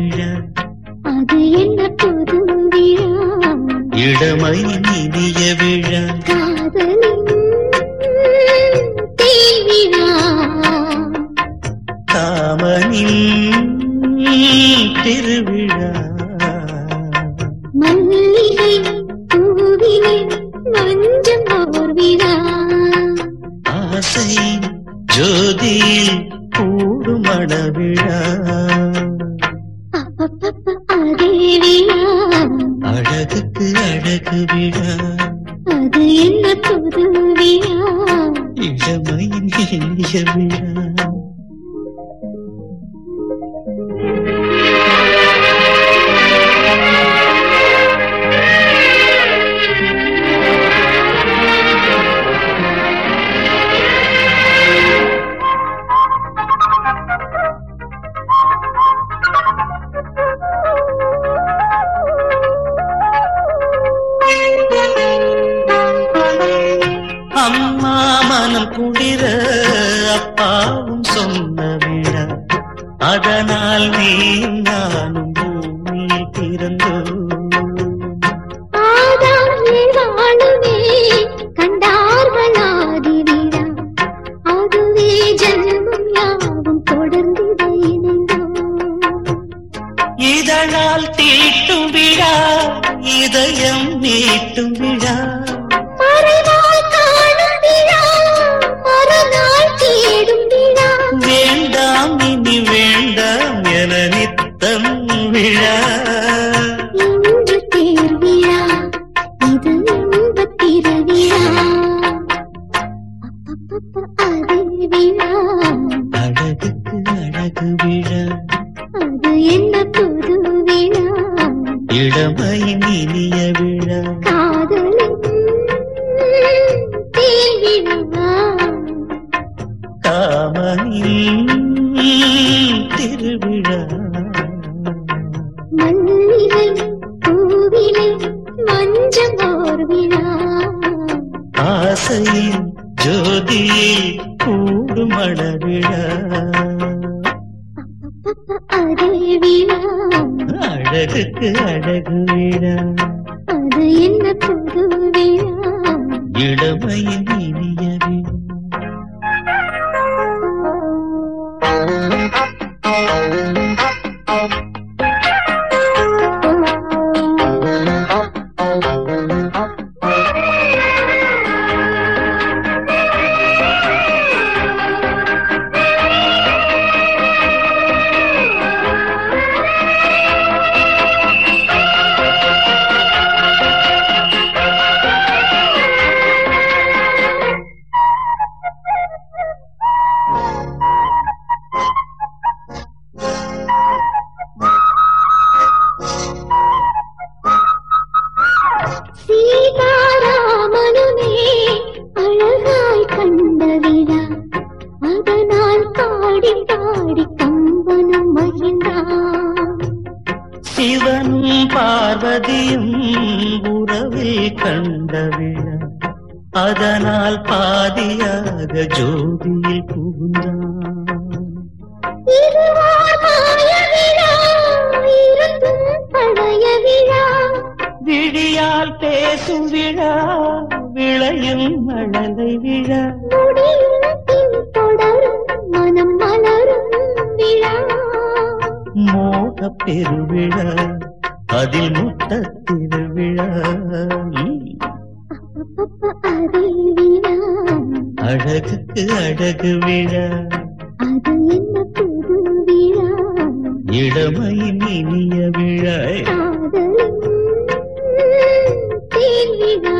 விழா. அது என்ன புது விழா? இளமை இனிய விழா. காதலின் தேவிழா. காமனின் திருவிழா. மல்லிகை பூவிலே மஞ்சள் ஓர் விழா. ஆசை ஜோதியில் கூடும் மணவிழா. அதே விழா. அழகுக்கு அழகு விழா. அது என்ன புது விழா? இளமையின் இனிய விழா. அம்மா மனம் குளிர அப்பாவும் சொன்ன விழா. அதனால் நீ நானும் பூமியில் பிறந்தோம். கண்டார்களாதி விழா. அதுவே ஜன்மம் யாவும் தொடர்ந்து இதழால் தீட்டும் விழா. இதயம் மீட்டும் விழா. வேண்டாம் இனி வேண்டாம் என நித்தம் விழா. இன்று தேர்விழா. இது இன்பத் திருவிழா. அது விழா. அழகுக்கு அழகு விழா. அது என்ன புது விழா? இளமையின் இனிய விழா. காதலின் தேர்விழா. காமனின் திருவிழா. மல்லிகை பூவிலே மஞ்சள் ஓர் விழா. ஆசையின் ஜோதியில் கூடும் மணவிழா. அதே விழா. அழகுக்கு அழகு விழா. அது என்ன புது விழா? இளமையின் இனிய விழா. சீதாராமனுமே அழகாய் கண்ட விழா. அதனால் பாடி பாடி கம்பனும் மகிழ்ந்தான். சிவனும் பார்வதியும் உறவில் கண்ட விழா. அதனால் பாதியாக ஜோதியில் புகுந்தான். இதுவார் மாய விழா. இருந்தும் பழைய விழா. விழியால் பேசும் விழா. விளையும் மழலை விழா. முடியும் பின் தொடரும் மனம் மலரும் விழா. மோகப் பெருவிழா. அதில் முத்தத் திருவிழா. அதே விழா. அழகுக்கு அழகு விழா. அது என்ன புது விழா? இளமையின் இனிய விழா. காதலின் தேர்விழா.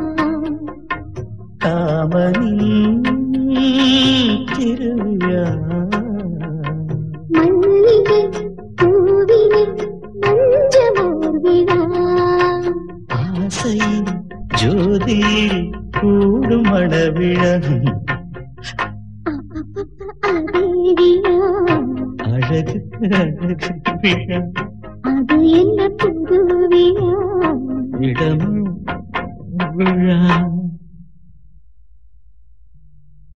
காமனின் திருவிழா. மல்லிகை பூவிலே மஞ்சள் ஓர் விழா. ஆசையின் ஜோதியில் கூடும் மணவிழா. அதே விழா. அழகுக்கு அழகு விழா. அது என்ன புது விழா? இடம் விழா.